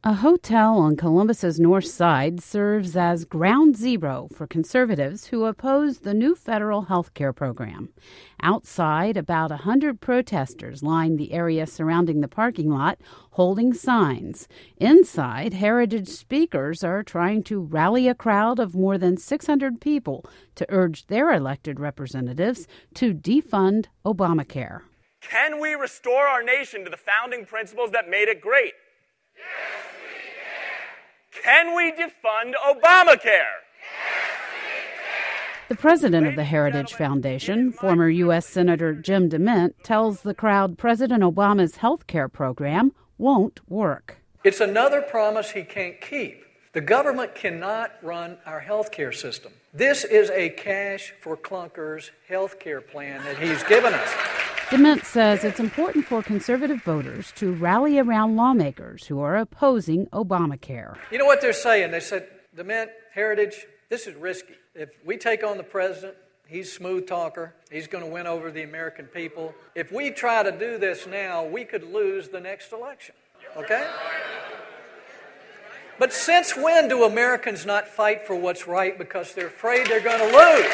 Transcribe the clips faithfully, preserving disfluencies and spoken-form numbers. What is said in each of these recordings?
A hotel on Columbus's north side serves as ground zero for conservatives who oppose the new federal health care program. Outside, about a hundred protesters line the area surrounding the parking lot, holding signs. Inside, Heritage speakers are trying to rally a crowd of more than six hundred people to urge their elected representatives to defund Obamacare. Can we restore our nation to the founding principles that made it great? Yes, we can. Can we defund Obamacare? Yes, we can. The president of the Heritage Foundation, former U S Senator Jim DeMint, tells the crowd President Obama's health care program won't work. It's another promise he can't keep. The government cannot run our health care system. This is a cash for clunkers health care plan that he's given us. DeMint says it's important for conservative voters to rally around lawmakers who are opposing Obamacare. You know what they're saying? They said, DeMint, Heritage, this is risky. If we take on the president, he's a smooth talker. He's going to win over the American people. If we try to do this now, we could lose the next election. Okay? But since when do Americans not fight for what's right because they're afraid they're going to lose?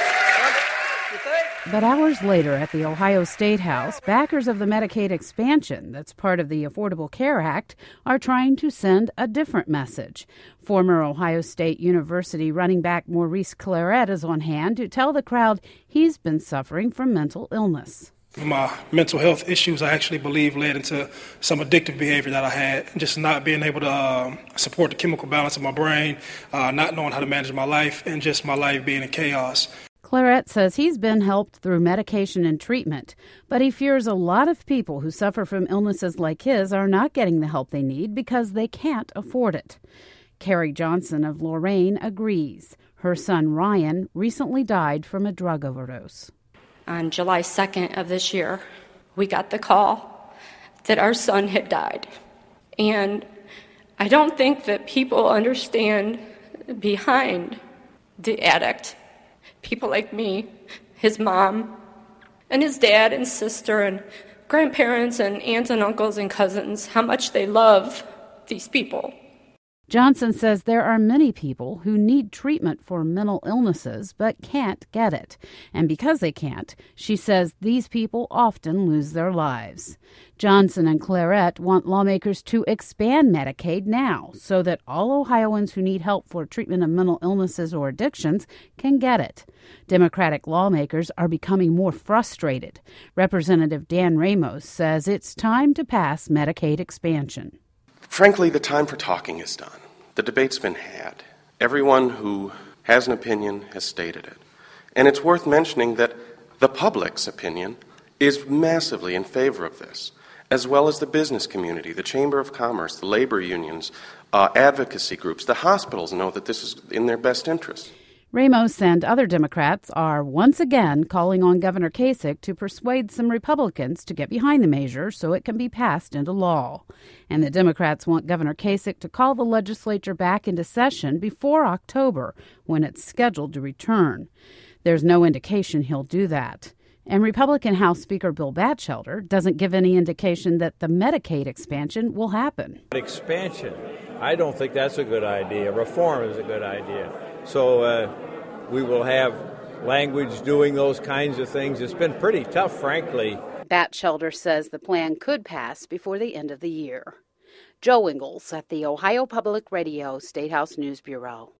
You think? But hours later at the Ohio State House, backers of the Medicaid expansion that's part of the Affordable Care Act are trying to send a different message. Former Ohio State University running back Maurice Clarett is on hand to tell the crowd he's been suffering from mental illness. My mental health issues, I actually believe, led into some addictive behavior that I had, just not being able to uh, support the chemical balance of my brain, uh, not knowing how to manage my life, and just my life being in chaos. Clarett says he's been helped through medication and treatment, but he fears a lot of people who suffer from illnesses like his are not getting the help they need because they can't afford it. Carrie Johnson of Lorain agrees. Her son Ryan recently died from a drug overdose. On July second of this year, we got the call that our son had died. And I don't think that people understand behind the addict. People like me, his mom, and his dad and sister and grandparents and aunts and uncles and cousins, how much they love these people. Johnson says there are many people who need treatment for mental illnesses but can't get it. And because they can't, she says these people often lose their lives. Johnson and Clarett want lawmakers to expand Medicaid now so that all Ohioans who need help for treatment of mental illnesses or addictions can get it. Democratic lawmakers are becoming more frustrated. Representative Dan Ramos says it's time to pass Medicaid expansion. Frankly, the time for talking is done. The debate's been had. Everyone who has an opinion has stated it. And it's worth mentioning that the public's opinion is massively in favor of this, as well as the business community, the Chamber of Commerce, the labor unions, uh, advocacy groups. The hospitals know that this is in their best interest. Ramos and other Democrats are once again calling on Governor Kasich to persuade some Republicans to get behind the measure so it can be passed into law. And the Democrats want Governor Kasich to call the legislature back into session before October, when it's scheduled to return. There's no indication he'll do that. And Republican House Speaker Bill Batchelder doesn't give any indication that the Medicaid expansion will happen. Expansion, I don't think that's a good idea. Reform is a good idea. So uh, we will have language doing those kinds of things. It's been pretty tough, frankly. Batchelder says the plan could pass before the end of the year. Joe Ingles at the Ohio Public Radio State House News Bureau.